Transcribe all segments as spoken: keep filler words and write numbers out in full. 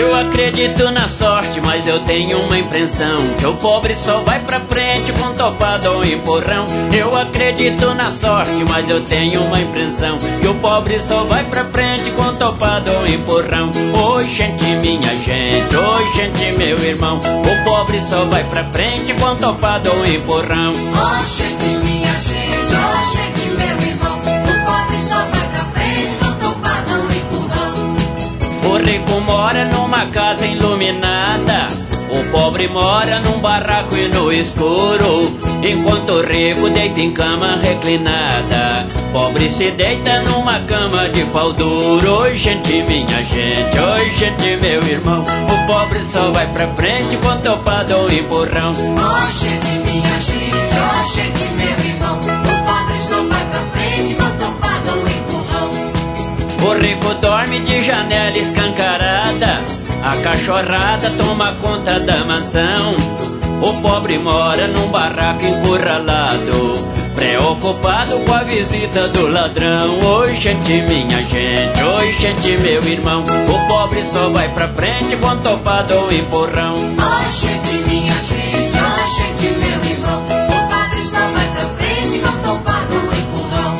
Eu acredito na sorte, mas eu tenho uma impressão que o pobre só vai pra frente com topada ou empurrão. Eu acredito na sorte, mas eu tenho uma impressão que o pobre só vai pra frente com topada ou empurrão. Oi, gente, minha gente, oi, gente, meu irmão, o pobre só vai pra frente com topada ou empurrão. Oi, gente, minha gente, oi, gente, meu irmão, o pobre só vai pra frente com topada ou empurrão. O rico mora numa casa iluminada, o pobre mora num barraco e no escuro. Enquanto o rico deita em cama reclinada, pobre se deita numa cama de pau duro. Oi, gente, minha gente, oi, gente, meu irmão, o pobre só vai pra frente com topada ou empurrão. Oi, gente, minha gente, oi, gente, meu irmão, o pobre só vai pra frente com topada ou empurrão. O rico dorme de janela escancarada, a cachorrada toma conta da mansão. O pobre mora num barraco encurralado, preocupado com a visita do ladrão. Oi, gente, minha gente, oi, gente, meu irmão, o pobre só vai pra frente com topada ou empurrão. Oi, gente, minha gente, oi, gente, meu irmão, o pobre só vai pra frente com topada ou empurrão.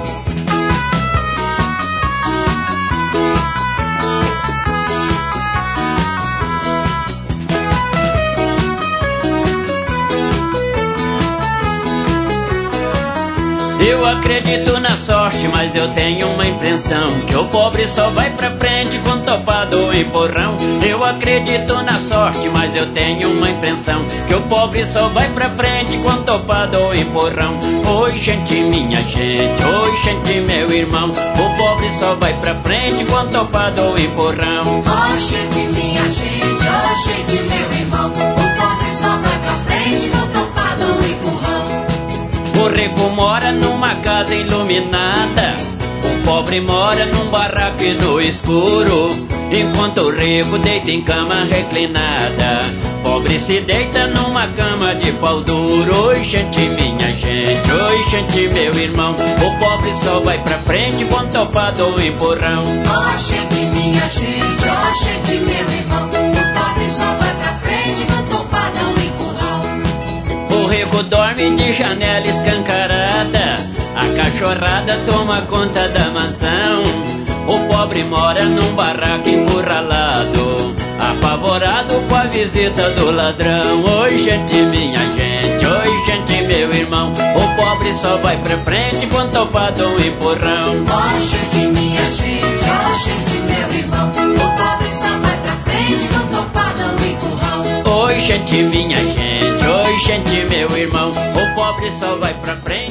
Eu acredito na sorte, mas eu tenho uma impressão que o pobre só vai pra frente com topada ou empurrão. Eu acredito na sorte, mas eu tenho uma impressão que o pobre só vai pra frente com topada ou empurrão. Oi, gente, minha gente, oi, gente, meu irmão, o pobre só vai pra frente com topada ou empurrão. Oi, gente, minha gente, oi, gente, meu irmão, o pobre só vai pra frente com topada ou empurrão. O rico mora numa casa iluminada, o pobre mora num barraco e no escuro. Enquanto o rico deita em cama reclinada, pobre se deita numa cama de pau duro. Oi, gente, minha gente, oi, gente, meu irmão, o pobre só vai pra frente com topada ou empurrão. Oi, gente, minha gente, oi, gente, meu irmão, o pobre só vai pra frente com topada ou empurrão. O rico dorme de janela escancarada, a cachorrada toma conta da mansão. O pobre mora num barraco encurralado, apavorado com a visita do ladrão. Oi, gente, minha gente, oi, gente, meu irmão, o pobre só vai pra frente com topada ou empurrão. Oi, gente, minha gente, oi, gente, meu irmão, o pobre só vai pra frente com topada ou empurrão. Oi, gente, minha gente, oi, gente, meu irmão, o pobre só vai pra frente